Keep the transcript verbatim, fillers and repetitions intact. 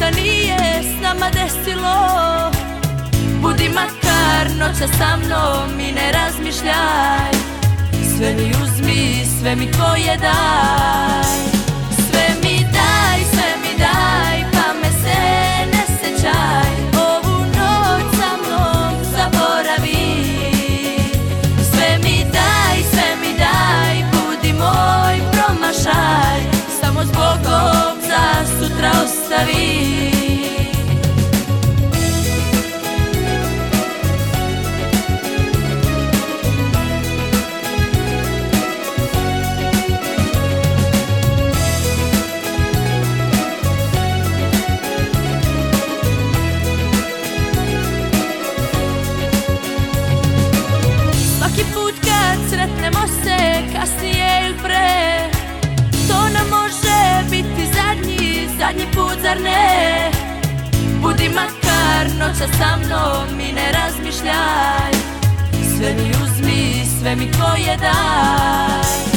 ništa nije s nama desilo. Budi makar noća sa mnom i ne razmišljaj. Sve mi uzmi, sve mi tvoje daj. Sve mi daj, sve mi daj, pa me se ne sećaj. Ovu noć sa mnom zaboravi. Sve mi daj, sve mi daj, budi moj promašaj. Samo s Bogom za sutra ostavi. Sretnemo se kasnije ili pre, to nam može biti zadnji, zadnji put, zar ne? Budi makar noća sa mnom i ne razmišljaj. Sve mi uzmi, sve mi tvoje daj.